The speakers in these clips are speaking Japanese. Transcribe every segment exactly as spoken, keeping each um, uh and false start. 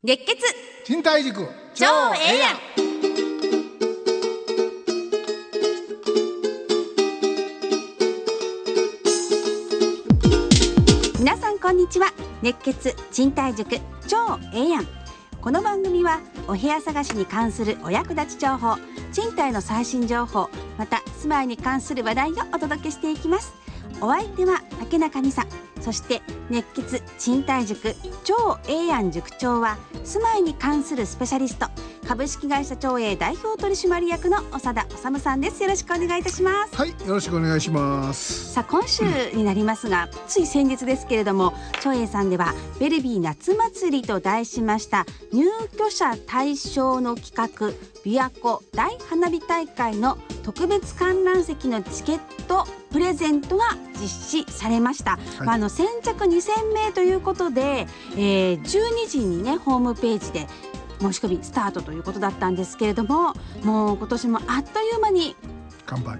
熱血賃貸塾超ええやん。皆さんこんにちは。熱血賃貸塾超ええやん。この番組はお部屋探しに関するお役立ち情報、賃貸の最新情報、また住まいに関する話題をお届けしていきます。お相手は竹中美沙、そして熱血賃貸塾超ええやん塾長は住まいに関するスペシャリスト、株式会社長英代表取締役の長田治さんです。よろしくお願いいたします。 はい、よろしくお願いします。 さあ今週になりますが、つい先日ですけれども、長英さんではベルビー夏祭りと題しました入居者対象の企画琵琶湖大花火大会の特別観覧席のチケットプレゼントが実施されました、はい。まあ、あの先着にせんめいということで、えー、じゅうにじにねホームページで申し込みスタートということだったんですけれども、もう今年もあっという間に完売、 はい、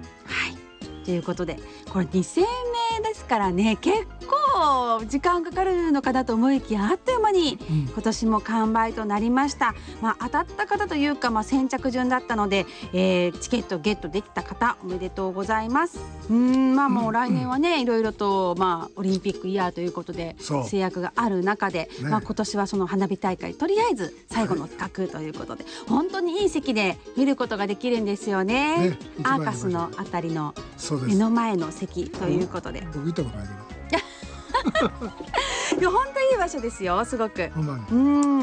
ということでこれにせんめいですからね、結構時間かかるのかなと思いきやあっという間に今年も完売となりました、うん。まあ、当たった方というか、まあ、先着順だったので、えー、チケットゲットできた方おめでとうございます。うーん、まあ、もう来年はね、うん、いろいろと、まあ、オリンピックイヤーということで制約がある中で、ね、まあ、今年はその花火大会とりあえず最後の企画ということで、はい、本当にいい席で見ることができるんですよ ね, ねアーカスのあたりの目の前の席ということで、 僕行ったことないけどいや本当にいい場所ですよ、すごく。うん。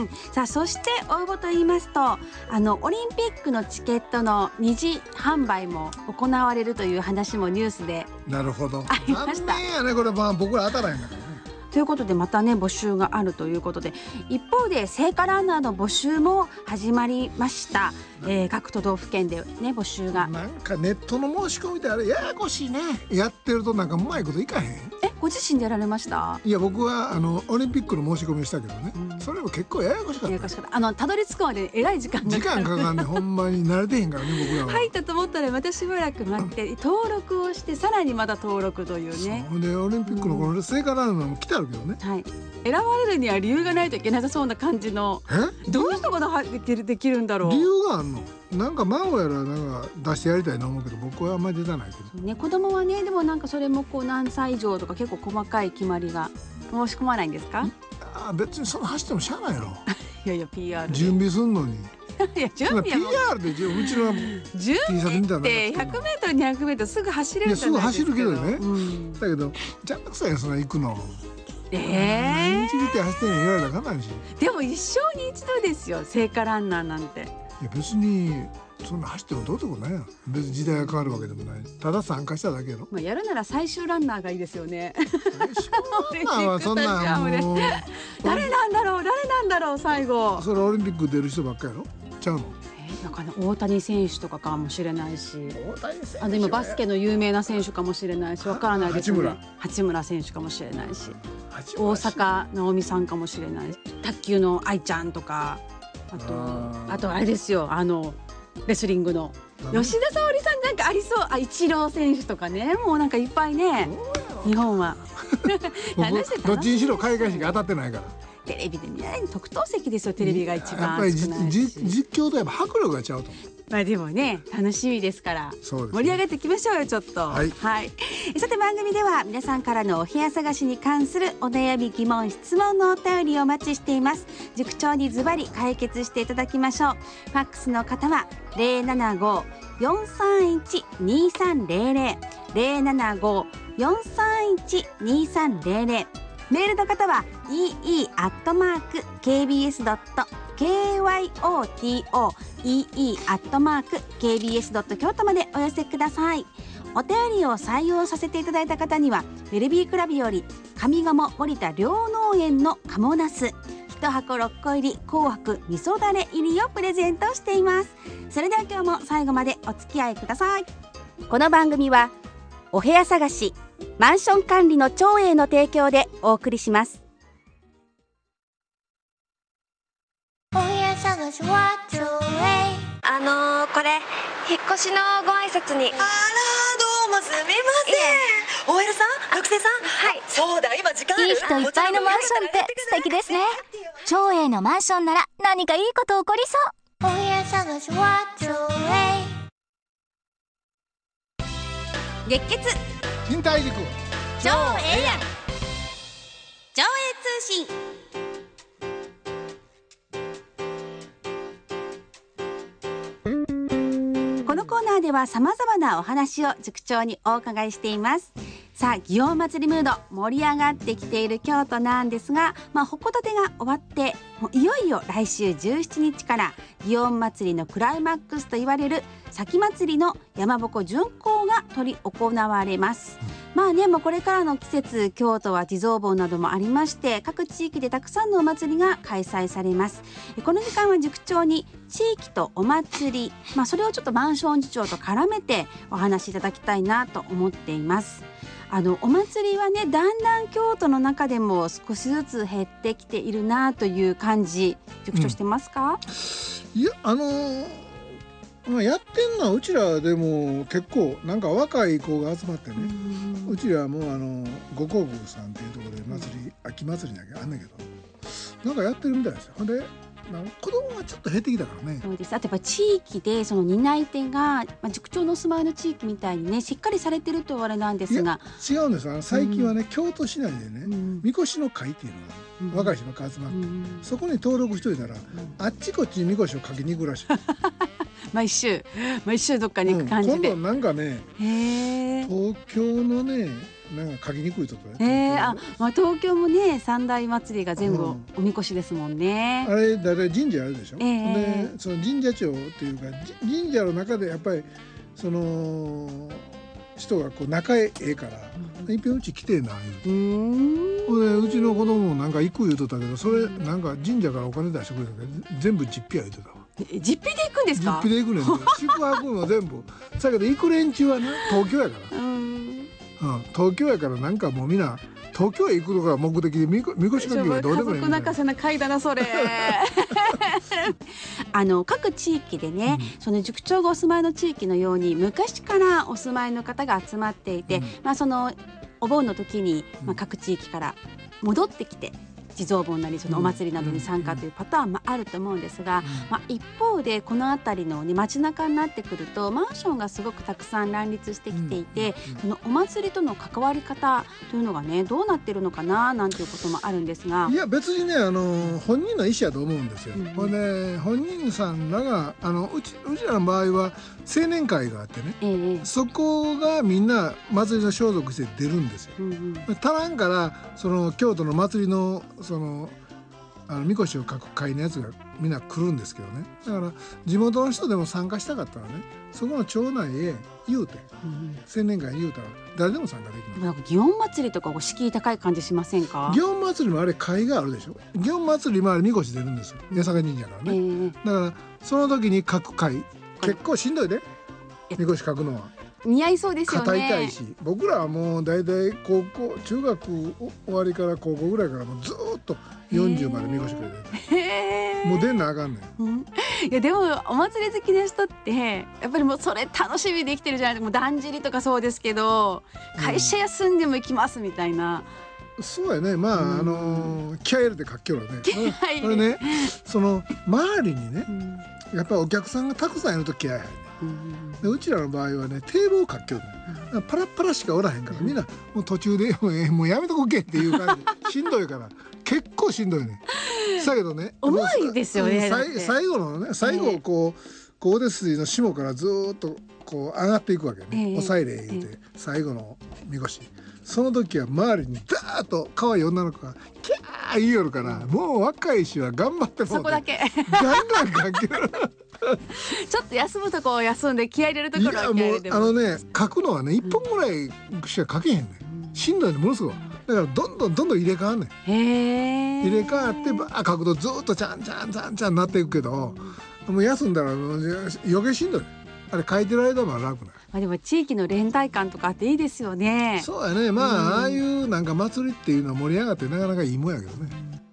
さあそして応募と言いますと、あのオリンピックのチケットの二次販売も行われるという話もニュースでなるほどありました。 残念やねこれ、まあ、僕ら当たらへんだからね。 ということでまたね募集があるということで、一方で聖火ランナーの募集も始まりました、えー、各都道府県でね募集が。 なんかネットの申し込みってあれややこしいね。やってるとなんかうまいこといかへん。 え、ご自身でやられました？ いや僕はあのオリンピックの申し込みしたけどね、うん、それも結構ややこしかった。ややこしかった。 あのたどり着くまでえらい時間が時間かかんねほんまに慣れてへんからね僕らは。 入ったと思ったらまたしばらく待って登録をしてさらにまた登録というね。 そうでオリンピックのこの聖火ランナーも来てあるけどね、 はい、選ばれるには理由がないといけなさそうな感じの。えどういうことができる、できるんだろう。 理由があるの。なんか孫やらなんか出してやりたいな思うけど僕はあんまり出たないけど、 ね、子供はねでもなんかそれもこう何歳以上とか結構細かい決まりが。申し込まないんですか？ あ別にその走ってもしゃあないやろいやいや ピーアール準備すんのにいや準備はもうピーアール でうちの準備ってひゃくメートルにひゃくメートルすぐ走れるじゃないですか。 いやすぐ走るけどね、うん、だけどじゃんくさいやそんな行くの。 えー、 毎日見て走ってんの言われたらかなんし。 でも一生に一度ですよ聖火ランナーなんて。 いや別にそんな走ってもどうってことないやん。別に時代が変わるわけでもない。ただ参加しただけやろ。 まあ、やるなら最終ランナーがいいですよね。 最終ランナーはそんなもう誰なんだろう誰なんだろう最後。 それオリンピック出る人ばっかやろちゃうの。 だから大谷選手とかかもしれないし、あの今バスケの有名な選手かもしれないし、わからないですよね。八村八村選手かもしれないし、大坂なおみさんかもしれないし、卓球の愛ちゃんとか、あと あ, あとあれですよ、あのレスリングの吉田沙保里さんなんかありそう。あ、イチロー選手とかね、もうなんかいっぱいね日本はどっちにしろ海外しか当たってないから。 テレビで見ない特等席ですよ。テレビが一番少ないし、やっぱり実況とやっぱ迫力がちゃうと。 まあでもね楽しみですから、盛り上げていきましょうよちょっと。はい、はい、さて番組では皆さんからのお部屋探しに関するお悩み疑問質問のお便りをお待ちしています。塾長にズバリ解決していただきましょう。ファックスの方は ゼロななご よんさんいち にさんゼロゼロ ゼロななご よんさんいち にさんゼロゼロ、メールの方は イーイー アットマーク ケービーエス ドット ケーワイオーティーオー イーイー アットマーク ケービーエス ドット 京都までお寄せください。お便りを採用させていただいた方にはベルビークラブより上賀茂森田両農園の鴨ナスいちはころっこ入り紅白味噌だれ入りをプレゼントしています。それでは今日も最後までお付き合いください。この番組はお部屋探しマンション管理の長英の提供でお送りします。 お部屋探しは長英。 あのー、これ引っ越しのご挨拶に。 あらどうもすみません。 オーエル さん、学生さん。はい。そうだ、今時間ある？ いい人いっぱいのマンションって素敵ですね。長栄のマンションなら何かいいこと起こりそう。 お部屋探しは長栄。 月血新大陸超ええやん超栄通信。このコーナーではさまざまなお話を塾長にお伺いしています。さあ、祇園祭りムード盛り上がってきている京都なんですが、まあ、鉾建てが終わってもういよいよ来週じゅうしちにちから祇園祭りのクライマックスと言われる前祭りの山鉾巡行が執り行われます。まあね、もうこれからの季節、京都は地蔵盆などもありまして、各地域でたくさんのお祭りが開催されます。この時間は塾長に地域とお祭り、まあ、それをちょっとマンション次長と絡めてお話しいただきたいなと思っています。あのお祭りはね、だんだん京都の中でも少しずつ減ってきているなという感じ、塾長してますか？ うん、いや、あのーまあ、やってんのはうちらでも結構なんか若い子が集まってね、う, うちらはもうあの五香宮さんっていうところで祭り、秋祭りだけあんだけど、なんかやってるみたいですよ。ほんで子供はちょっと減ってきたからね。 そうです。あとやっぱ地域でその担い手が、まあ、塾長のお住まいの地域みたいにね、しっかりされてるとあれなんですが、 違うんです。あの最近はね、うん、京都市内でね、うん、みこしの会っていうのが、うん、若い人が集まって、うん、そこに登録しといたら、うん、あっちこっちにみこしをかけに行くらしい毎週毎週どっかに行く感じで、 うん、今度なんかね、へ東京のね、なんか書きにくいところね。えー、あ、まあ、東京もね、三大祭りが全部おみこしですもんね。 うん、あれだいたい神社あるでしょ。えー、 でその神社長っていうか神社の中でやっぱりその人がこう仲ええから、うん、いっぺんうち来てな言う。うーん。でうちの子供もなんか行く言うとったけど、それなんか神社からお金出してくれたけど全部実費や言うてたわ。 実費で行くんですか？ 実費で行くねん、ね、宿泊も全部だけど行く連中はね、東京やから、うん、うん、東京やからなんかもうみんな東京へ行くのが目的でみこみこしかけはどうでもいいみたいな。家族泣かせな会だなそれあの各地域でね、うん、その塾長がお住まいの地域のように昔からお住まいの方が集まっていて、うん、まあ、そのお盆の時に、まあ、各地域から戻ってきて地蔵盆なりそのお祭りなどに参加というパターンもあると思うんですが、まあ、一方でこの辺りの、ね、街中になってくるとマンションがすごくたくさん乱立してきていて、そのお祭りとの関わり方というのがね、どうなってるのかななんていうこともあるんですが、 いや別にね、あの本人の意思やと思うんですよ。うんうん、で本人さんらがあのうち、うちらの場合は青年会があってね、ええ、そこがみんな祭りの装束して出るんですよ。うんうん、足らんからその京都の祭りのそのあのみこしをかく会のやつがみんな来るんですけどね。だから地元の人でも参加したかったらね、そこの町内へ言うて、うん、青年会に言うたら誰でも参加できます。 なんか祇園祭りとかお敷居高い感じしませんか？ 祇園祭りもあれ会があるでしょ。祇園祭りもあれみこし出るんですよ、八坂神社からね、えー、だからその時に各会結構しんどいで、みこし書くのは似合いそうですよね。 肩痛いし、僕らはもうだいたい高校中学終わりから高校ぐらいからもうずっとよんじゅうまでみこしくれて、もう出んなあかんねん、うん、 いやでもお祭り好きな人ってやっぱりもうそれ楽しみで生きてるじゃないですか。もうだんじりとかそうですけど、会社休んでも行きますみたいな、 うん、そうやね。まあ、うん、あの気合い入れて活気をね、これね、その周りにね、うん、やっぱりお客さんがたくさんいると気合い入るね。うん、でうちらの場合はね、堤防活気をね、うん、パラッパラしかおらへんから、みんなもう途中でもう、えー、もうやめとこけっていう感じしんどいから結構しんどいね。だけどね、 重いですよね。 最後のね、最後こう、こうですの下からずっとこう上がっていくわけね、えー、おさいれ言うて、えー、最後のみこし、その時は周りにダーッと可愛い女の子がキャー言いよるから、もう若いしは頑張ってもうて、 そこだけガンガンガンキュちょっと休むとこを休んで気合い入れるところは気合い入れても、 あのね、書くのはねいっぽんぐらいしか書けへんねん、うん、しんどいね、ものすごい。だからどんどんどんどん入れ替わんねん。へー、入れ替わってばー書くとずっとちゃんちゃんちゃんちゃんなっていくけど、うん、もう休んだら余計しんどい。あれ書いてる間も楽ない。 まあ、でも地域の連帯感とかあっていいですよね。 そうやね。まあ、うん、ああいうなんか祭りっていうのは盛り上がってなかなかいいもんやけどね。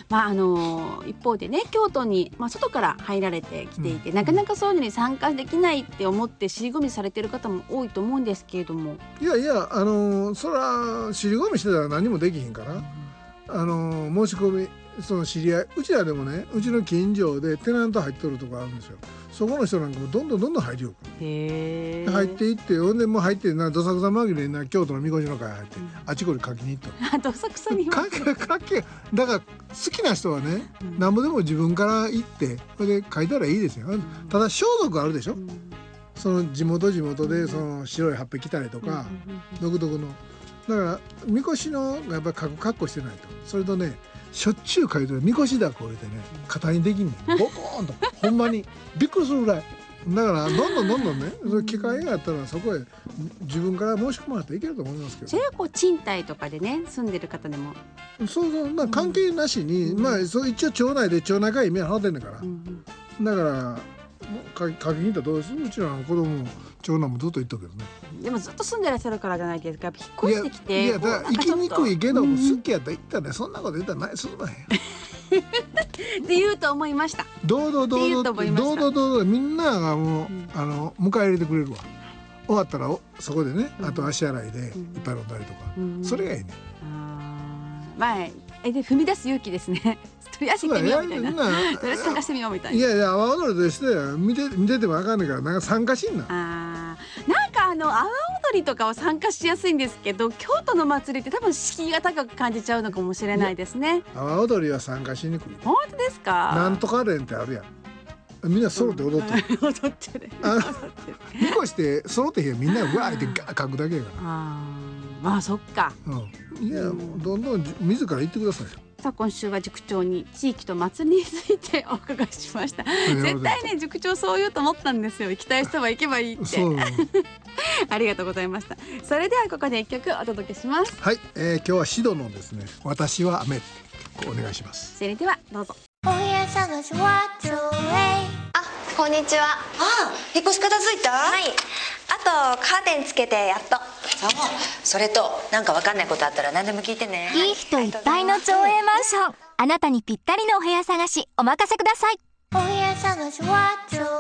まああの一方でね京都に、まあ、外から入られてきていて、うん、なかなかそういうのに参加できないって思って尻込みされてる方も多いと思うんですけれども、 いやいやあのそら尻込みしてたら何もできひんから、うん、あの申し込みその知り合いうちらでもねうちの近所でテナント入っとるとこあるんですよ。そこの人なんかもどんどんどんどん入りよくへ入っていってほんでもう入ってなどさくさ紛れにな京都のみこしの会入って、うん、あちこち書きに行っとどさくさに書け書けだから好きな人はね、うん、何もでも自分から行ってそれで書いたらいいですよ、うん、ただ装束あるでしょ、うん、その地元地元でその白い葉っぱ着たりとか、うん、独特のだからみこしのやっぱり書く格好してないとそれとねしょっちゅう書いてるみこしだこう言ってね肩にできんねんボコーンとほんまにびっくりするぐらいだからどんどんどんどんねその機会があったらそこへ自分から申し込まれたらいけると思いますけど、 それはこう賃貸とかでね住んでる方でもそうそうな関係なしに、うん、まあそう一応町内で町内会費払ってんだから、うん、だから書きに行ったらどうですうちらの子供も長男もずっと言っとるけどね。 でもずっと住んでらっしゃるからじゃないですか。やっぱ引っ越してきていや、いやだから行きにくいけども、うん、好きやったら行ったらねそんなこと言ったらないすんまへんって言うと思いました。 堂々堂々堂々堂々みんながもう、うん、あの迎え入れてくれるわ。終わったらそこでね、うん、あと足洗いでいっぱい飲んだりとか、うん、それがいいね。 あまあえで踏み出す勇気ですね。とりあえず行ってみようみたいな。とりあえず参加してみようみたいな。 いやいや阿波踊りとして見て見てても分かんないからなんか参加しんな。 あなんかあの阿波踊りとかは参加しやすいんですけど京都の祭りって多分敷居が高く感じちゃうのかもしれないですね。 阿波踊りは参加しにくい。 本当ですか。 なんとか連ってあるやん。みんな揃って踊ってる、 うん、踊ってるみこして揃ってへんみんなわーってガー書くだけやから。 あまあそっか、 うん、いや、うん、どんどん自ら言ってくださいよ。 さあ今週は塾長に地域と祭りについてお伺いしました。絶対ね塾長そう言うと思ったんですよ。行きたい人は行けばいいってありがとうございました。それではここで一曲お届けします。 はい、えー、今日はシドのですね私は雨お願いします。 それではどうぞ。 お部屋探しはちょいあ、こんにちは。ああ、引っ越し片付いた？ はい。あとカーテンつけてやっと。 そう。それとなんかわかんないことあったら何でも聞いてね。 いい人いっぱいの町営マンション。あなたにぴったりのお部屋探しお任せください。 お部屋探しはちょい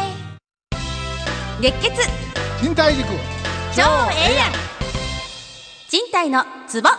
月血賃貸塾超ええやん賃貸のツボ。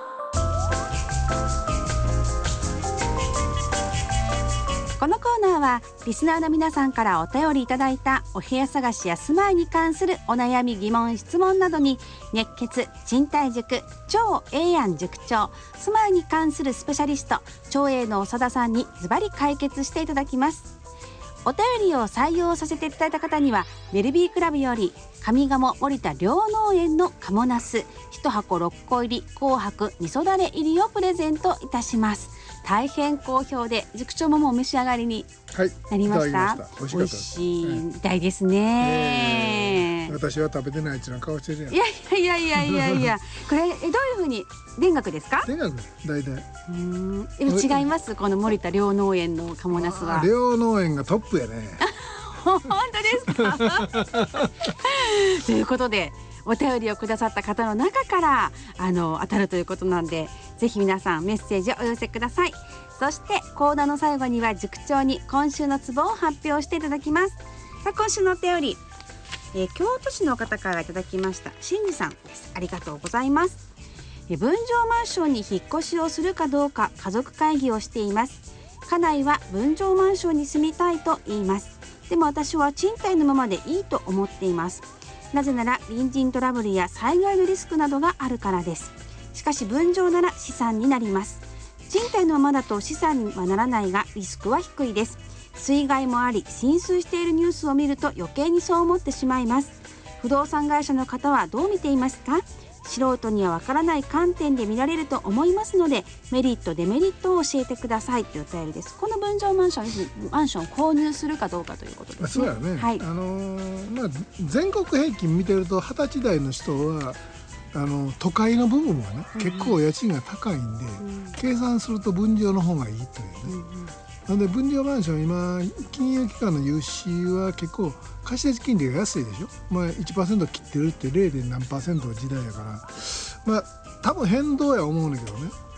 このコーナーはリスナーの皆さんからお便りいただいたお部屋探しや住まいに関するお悩み疑問質問などに熱血賃貸塾超ええやん塾長住まいに関するスペシャリスト超えの長田さんにズバリ解決していただきます。お便りを採用させていただいた方にはベルビークラブより上賀茂森田両農園の賀茂ナスいち箱ろっこ入り紅白味噌だれ入りをプレゼントいたします。大変好評で塾長ももう召し上がりになりました。はい、美味しいみたいですね、 えー、私は食べてないっていうの顔してるやん。 いやいやいやいやいやこれえどういう風に田楽ですか？ 田楽大体うんでも違いますこの森田両農園の賀茂ナスは。 両農園がトップやね本当ですかということでお便りをくださった方の中からあの当たるということなんでぜひ皆さんメッセージをお寄せください。そしてコーナーの最後には塾長に今週のツボを発表していただきます。さあ今週のお便り、えー、京都市の方からいただきましたしんじさんです。ありがとうございます。えー、分譲マンションに引っ越しをするかどうか家族会議をしています。家内は分譲マンションに住みたいと言います。でも私は賃貸のままでいいと思っています。なぜなら隣人トラブルや災害のリスクなどがあるからです。しかし分譲なら資産になります。賃貸のままだと資産にはならないがリスクは低いです。水害もあり浸水しているニュースを見ると余計にそう思ってしまいます。不動産会社の方はどう見ていますか？素人にはわからない観点で見られると思いますのでメリットデメリットを教えてくださいというお便りです。この分譲マンションマンションを購入するかどうかということですね。 そうやね、はい、あのーまあ、全国平均見てるとはたち代の人はあの都会の部分はね、うん、結構家賃が高いんで、うん、計算すると分譲の方がいいというね、うんうん、なので分譲マンション今金融機関の融資は結構貸出金利が安いでしょ、まあ、いちパーセント 切ってるって ゼロ. 何パーセントの時代やからまあ多分変動や思うんだけどね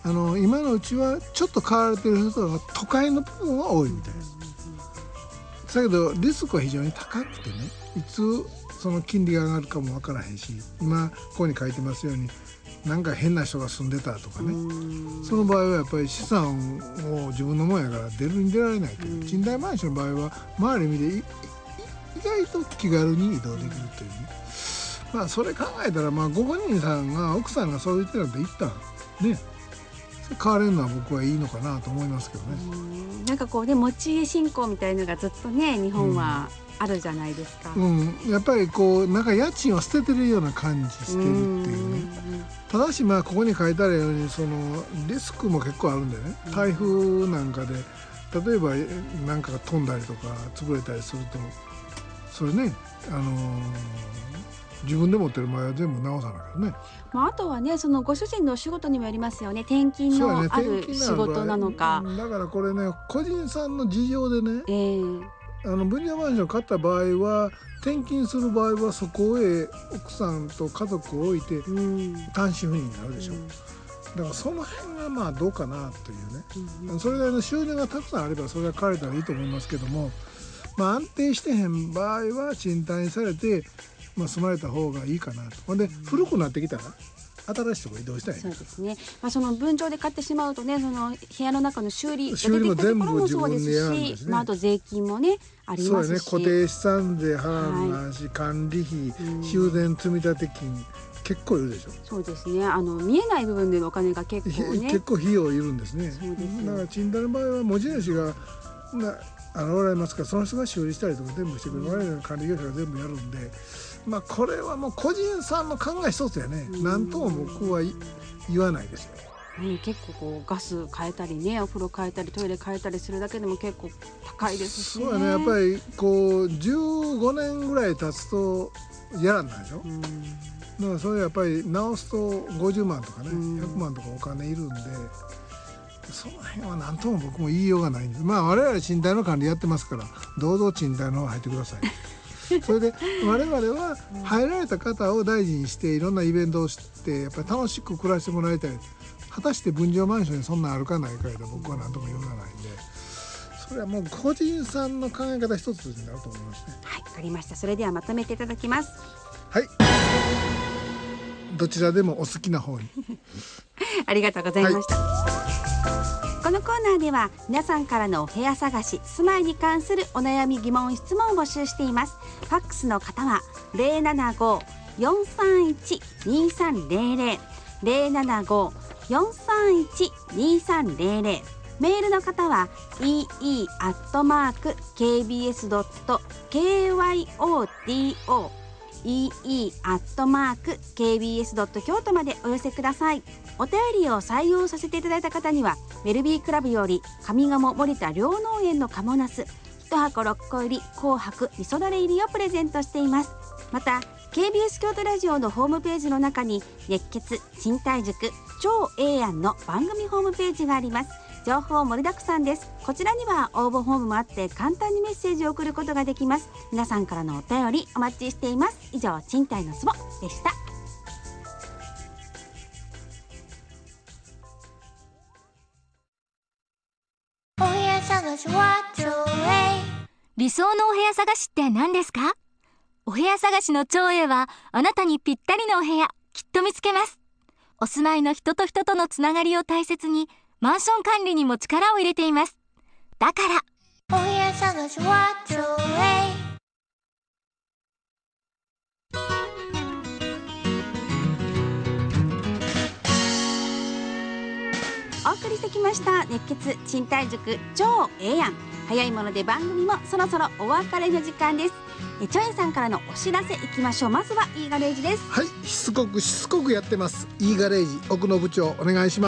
あの今のうちはちょっと変われてる人が都会の部分は多いみたいです。だけどリスクは非常に高くてね、いつその金利が上がるかも分からへんし、今ここに書いてますようになんか変な人が住んでたとかね、その場合はやっぱり資産を自分のもんやから出るに出られないけど、賃貸マンションの場合は周り見て意外と気軽に移動できるというね。まあそれ考えたら、まあご本人さんが奥さんがそう言ってたんで一旦ね変われるのは僕はいいのかなと思いますけどね。 うんなんかこうね持ち家信仰みたいのがずっとね日本はあるじゃないですか。 うんうん、やっぱりこうなんか家賃を捨ててるような感じしてるっていうね。ただしまあここに書いてあるようにそのリスクも結構あるんでね、台風なんかで例えば何かが飛んだりとか潰れたりするとそれね、あのー、自分で持ってる場合は全部直さなきゃね。 まあ、あとはねそのご主人のお仕事にもよりますよね。転勤のある仕事なのか、 ね、だからこれね個人さんの事情でね、 えー、あの分譲マンションを買った場合は転勤する場合はそこへ奥さんと家族を置いて単身赴任になるでしょ、うん、だからその辺はまあどうかなというね、うん、それなりの収入がたくさんあればそれは買われたらいいと思いますけども、まあ、安定してへん場合は賃貸にされて、まあ、住まれた方がいいかなと。ほんで古くなってきたら新しいところ移動したいね。 そうですね。まあ、その分譲で買ってしまうとねその部屋の中の修理が出てきたところもそうですし、すねまあ、あと税金もねありますし、 そうね、固定資産税払わなし、はい、管理費、修繕積立金結構いるでしょ。 そうですね。あの見えない部分でのお金が結構ね結構費用いるんですね。 そうですね。 だから賃貸の場合は持ち主がな現れますからその人が修理したりとか全部してくれる、我々の管理業者が全部やるんで、まあ、これはもう個人さんの考え一つやね。何とも僕は言わないですよ。 ね、結構こうガス変えたりねお風呂変えたりトイレ変えたりするだけでも結構高いですしね。 そうやね。やっぱりこうじゅうごねんぐらい経つとやらんないでしょ。うんだからそれやっぱり直すとごじゅうまんとかねひゃくまんとかお金いるんで、その辺は何とも僕も言いようがないんです。まあ我々賃貸の管理やってますからどうぞ賃貸の方入ってください。それで我々は入られた方を大事にしていろんなイベントをしてやっぱり楽しく暮らしてもらいたい。果たして分譲マンションにそんなあるかないかで僕は何とも言わないんで、それはもう個人さんの考え方一つになると思いますね。 はい、わかりました。それではまとめていただきます。 はい、どちらでもお好きな方にありがとうございました、はい、このコーナーでは皆さんからのお部屋探し住まいに関するお悩み疑問質問を募集しています。ファックスの方は ゼロななご よんさんいち にさんゼロゼロ ゼロななご よんさんいち にさんゼロゼロ、メールの方は イーイー アットマーク ケービーエス ドット ケーワイオーディーオー イーイー アットマーク ケービーエス ドット 京都までお寄せください。お便りを採用させていただいた方にはウェルビークラブより上賀茂森田両農園の鴨ナスいちはころっこ入り紅白味噌だれ入りをプレゼントしています。また ケービーエス 京都ラジオのホームページの中に熱血賃貸塾超ええやんの番組ホームページがあります。情報盛りだくさんです。こちらには応募フォームもあって簡単にメッセージを送ることができます。皆さんからのお便りお待ちしています。以上賃貸のツボでした。 お部屋探しはちょうえい。 理想のお部屋探しって何ですか？お部屋探しの超英はあなたにぴったりのお部屋きっと見つけます。お住まいの人と人とのつながりを大切にマンション管理にも力を入れています。だからお部屋探しはちょうえい。 お送りしてきました熱血賃貸塾超ええやん。早いもので番組もそろそろお別れの時間です。えチョエンさんからのお知らせいきましょう。まずはいいガレージです。 はい、しつこくしつこくやってます。いいガレージ奥野部長お願いします。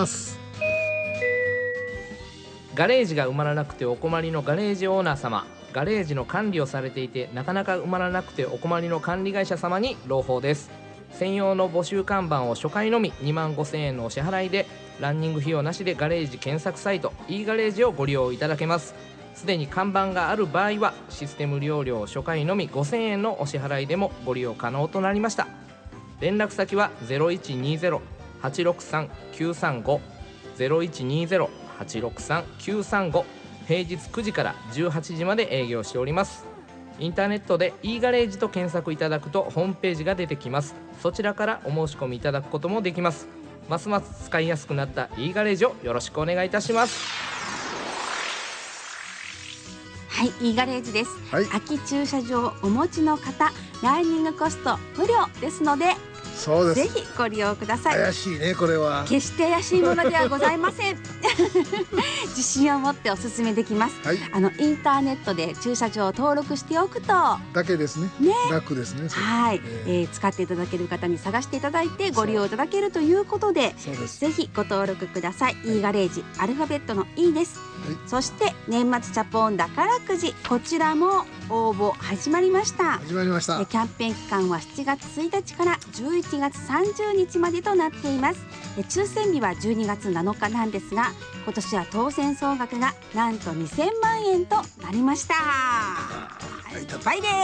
ガレージが埋まらなくてお困りのガレージオーナー様、ガレージの管理をされていてなかなか埋まらなくてお困りの管理会社様に朗報です。専用の募集看板を初回のみにまんごせんえんのお支払いでランニング費用なしでガレージ検索サイト e ガレージをご利用いただけます。すでに看板がある場合はシステム利用料初回のみごせんえんのお支払いでもご利用可能となりました。連絡先は ゼロいちにゼロ はちろくさん きゅうさんごゼロいちにゼロ はちろくさん きゅうさんご、平日くじからじゅうはちじまで営業しております。インターネットで e ガレージと検索いただくとホームページが出てきます。そちらからお申し込みいただくこともできます。ますます使いやすくなった e ガレージをよろしくお願いいたします。 はい、e ガレージです、 はい、 空き駐車場お持ちの方、ランニングコスト無料ですので、 そうです、 ぜひご利用ください。 怪しいね、これは決して怪しいものではございません自信を持ってお勧めできます、 はい、 あのインターネットで駐車場を登録しておくとだけですね、 ね、 楽ですね。 はい、 えーえー、使っていただける方に探していただいてご利用いただけるということで、ぜひご登録ください、はい、e ガレージアルファベットの E です、はい、そして年末チャポン宝くじ、こちらも応募始まりました始まりました。 キャンペーン期間はしちがつついたちからじゅういちがつさんじゅうにちまでとなっています。抽選日はじゅうにがつなのかなんですが、今年は当選総額がなんとにせんまんえんとなりました。いっぱいです。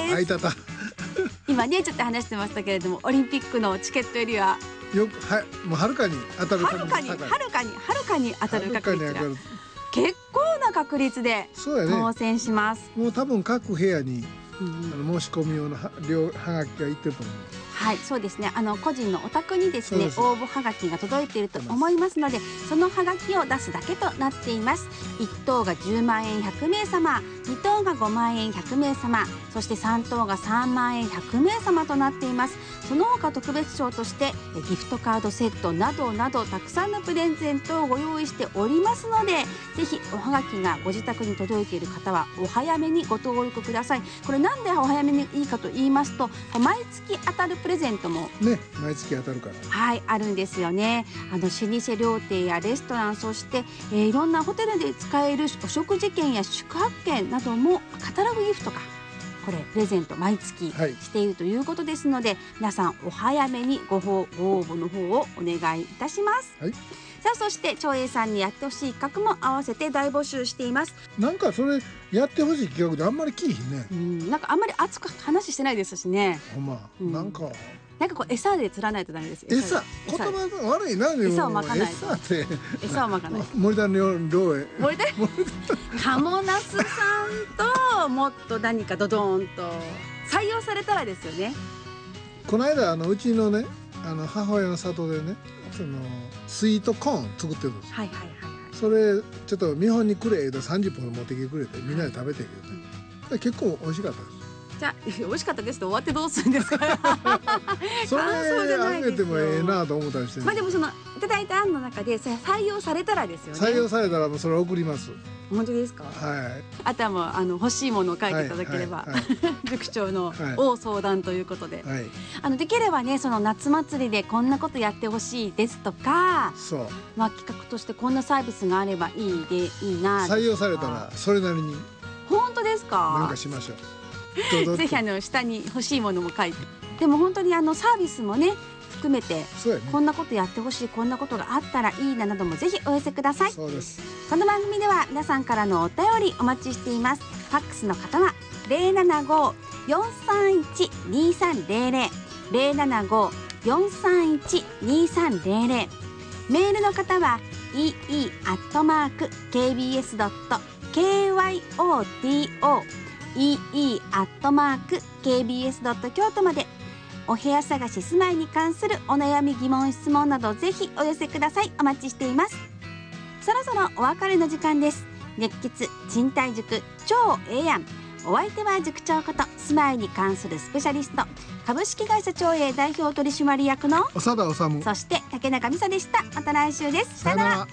あいたた今ねちょっと話してましたけれども、オリンピックのチケットよりはよくはもうはるかに当たる確率高い。 はるかにはるかにはるかに当たる確率がはるかに結構な確率で当選します。 そうやね、もう多分各部屋に、うん、あの申し込み用の両はがきがいってると思う。 はい、そうですね、あの個人のお宅にですね応募はがきが届いていると思いますので、そのはがきを出すだけとなっています。いっとうがじゅうまんえんひゃくめいさま、にとうがごまんえんひゃくめいさま、そしてさんとうがさんまんえんひゃくめいさまとなっています。その他特別賞としてギフトカードセットなどなどたくさんのプレゼントをご用意しておりますので、ぜひおはがきがご自宅に届いている方はお早めにご登録ください。これなんでお早めにいいかと言いますと、毎月当たるプレゼントもね、毎月当たるから、 はい、あるんですよね。あの老舗料亭やレストラン、そして、えー、いろんなホテルで使えるお食事券や宿泊券などもカタログギフトがこれプレゼント毎月しているということですので、はい、皆さんお早めにご応募の方をお願いいたします、はい、さあそして長英さんにやってほしい企画も合わせて大募集しています。 なんかそれやってほしい企画であんまり聞いひんね。 うん、なんかあんまり熱く話してないですしね。 ほんま、うん、なんかなんかこう餌で釣らないとダメですよ。 餌、言葉が悪いな。 餌をまかない。 餌って餌をまかない。 森田の寮へ。 森田。鴨那須さんともっと何かドドーンと採用されたらですよね。 この間あのうちのね、あの母親の里でね、そのスイートコーン作ってるんですよ。はいはいはいはい。それちょっと見本にくれとさんじゅっぷん持ってきてくれてみんなで食べてるけどね、うん、結構美味しかったです。 じゃあ美味しかったですと終わってどうするんですかそれあげてもええなと思ったりして、 まあでもそのいただいた案の中で採用されたらですよね。 採用されたらもうそれ送ります。 本当ですか。 はい。 あとはもうあの欲しいものを書いていただければ、はいはいはい、塾長の大相談ということで、はい、あのできればね、その夏祭りでこんなことやってほしいですとか、そう、まあ企画としてこんなサービスがあればいいでいいな。 採用されたらそれなりに。 本当ですか。 なんかしましょう。 ぜひあの下に欲しいものも書いて、でも本当にあのサービスもね含めて、ね、こんなことやってほしい、こんなことがあったらいいななどもぜひお寄せください。そうです。この番組では皆さんからのお便りお待ちしています。ファックスの方はゼロななご よんさんいち にさんゼロゼロ ゼロななご よんさんいち にさんゼロゼロ、メールの方は イーイー アットマーク ケービーエス ドット ケーワイオーティーオーイーイー アットマーク ケービーエス ドット 京都まで、お部屋探し住まいに関するお悩み疑問質問などぜひお寄せください。お待ちしています。そろそろお別れの時間です。熱血賃貸塾超ええやん。お相手は塾長こと住まいに関するスペシャリスト、株式会社超え代表取締役の長田治、 そして竹中美沙でした。また来週です。さよなら。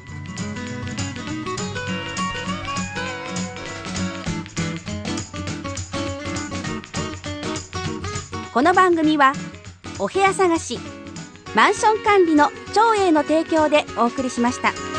この番組はお部屋探し、マンション管理の超えの提供でお送りしました。